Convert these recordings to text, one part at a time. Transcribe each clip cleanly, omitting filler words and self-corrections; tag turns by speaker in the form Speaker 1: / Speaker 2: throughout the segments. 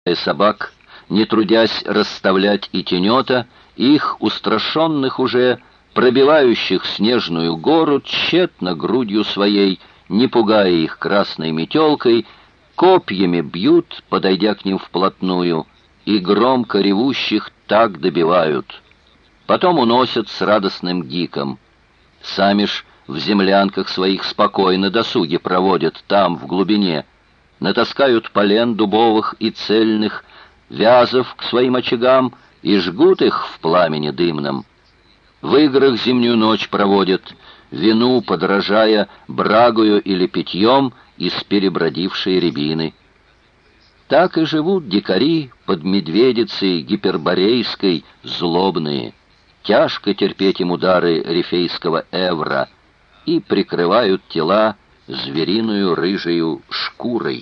Speaker 1: собак, не трудясь расставлять и тенета, их устрашенных уже, пробивающих снежную гору, тщетно грудью своей, не пугая их красной метелкой, копьями бьют, подойдя к ним вплотную, и громко ревущих так добивают. Потом уносят с радостным гиком. Сами ж в землянках своих спокойно досуги проводят там, в глубине, натаскают полен дубовых и цельных, вязов к своим очагам и жгут их в пламени дымном. В играх зимнюю ночь проводят, вину подражая брагою или питьем из перебродившей рябины. Так и живут дикари под Медведицей гиперборейской злобные. Тяжко терпеть им удары рифейского Эвра и прикрывают тела звериную рыжею шкурой.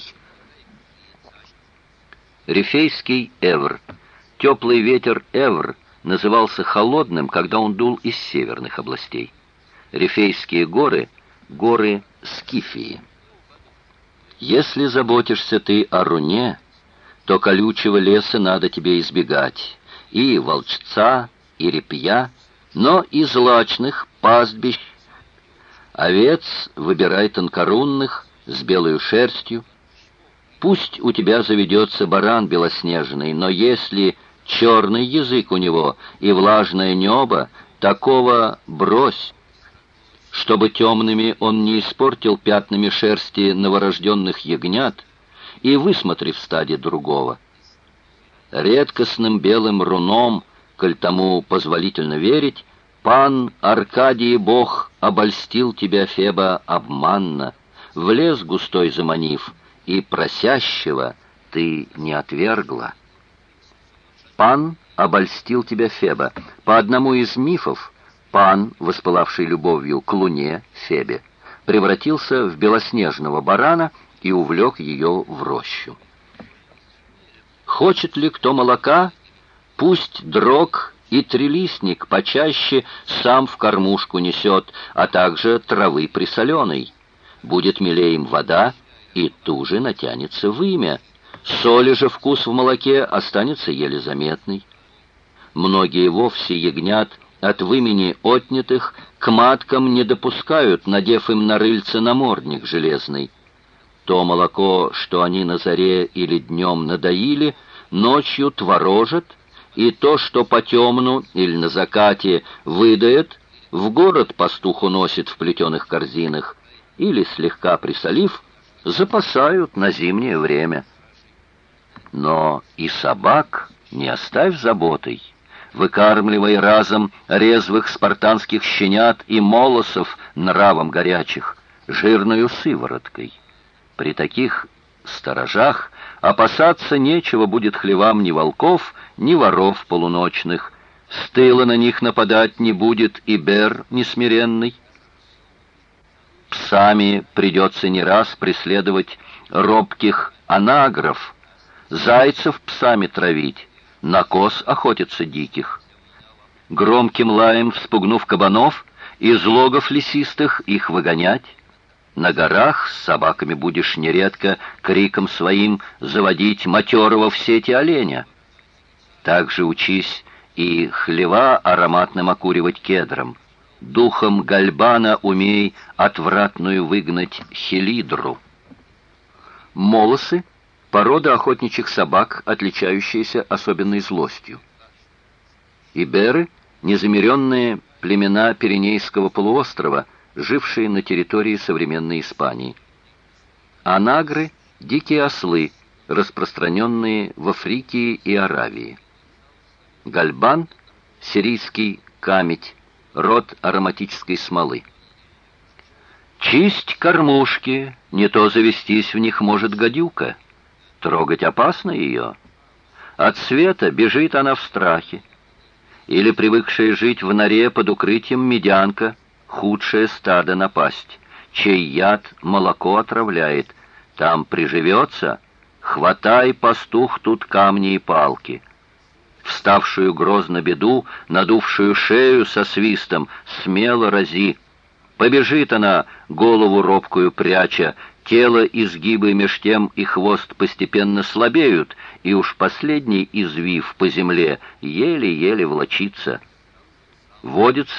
Speaker 1: Рифейский Эвр. Теплый ветер Эвр назывался холодным, когда он дул из северных областей. Рифейские горы — горы Скифии. Если заботишься ты о руне, то колючего леса надо тебе избегать, и волчца, и репья, но и злачных пастбищ. Овец выбирай тонкорунных, с белой шерстью. Пусть у тебя заведется баран белоснежный, но если черный язык у него и влажное небо, такого брось, чтобы темными он не испортил пятнами шерсти новорожденных ягнят и высмотри в стаде другого. Редкостным белым руном, коль тому позволительно верить, пан Аркадий Бог обольстил тебя, Феба, обманно, в лес густой заманив, и просящего ты не отвергла. Пан обольстил тебя, Феба. По одному из мифов, Пан, воспылавший любовью к луне, Фебе, превратился в белоснежного барана и увлек ее в рощу. Хочет ли кто молока, пусть дрог и трилистник почаще сам в кормушку несет, а также травы присоленой. Будет милее им вода, и туже натянется вымя. Соли же вкус в молоке останется еле заметный. Многие вовсе ягнят от вымени отнятых к маткам не допускают, надев им на рыльце намордник железный. То молоко, что они на заре или днем надоили, ночью творожат, и то, что по темну или на закате выдает, в город пастух уносит в плетеных корзинах, или, слегка присолив, запасают на зимнее время. Но и собак не оставь заботой. Выкармливай разом резвых спартанских щенят и молосов нравом горячих, жирною сывороткой. При таких сторожах опасаться нечего будет хлевам ни волков, ни воров полуночных. С тыла на них нападать не будет и бер несмиренный. Псами придется не раз преследовать робких анагров, зайцев псами травить, на коз охотятся диких. Громким лаем вспугнув кабанов, из логов лесистых их выгонять. На горах с собаками будешь нередко криком своим заводить матерого в сети оленя. Также учись и хлева ароматным окуривать кедром. Духом гальбана умей отвратную выгнать хелидру. Молосы — порода охотничьих собак, отличающаяся особенной злостью. Иберы — незамеренные племена Пиренейского полуострова, жившие на территории современной Испании. Анагры — дикие ослы, распространенные в Фрикии и Аравии. Гальбан — сирийский камедь, род ароматической смолы. Чисть кормушки, не то завестись в них может гадюка. Трогать опасно ее. От света бежит она в страхе. Или привыкшая жить в норе под укрытием медянка, худшее стадо напасть, чей яд молоко отравляет. Там приживется, хватай, пастух, тут камни и палки. Вставшую грозно беду, надувшую шею со свистом, смело рази. Побежит она, голову робкую пряча, Тело, изгибы меж тем и хвост постепенно слабеют, и уж последний извив по земле еле-еле волочится. Водится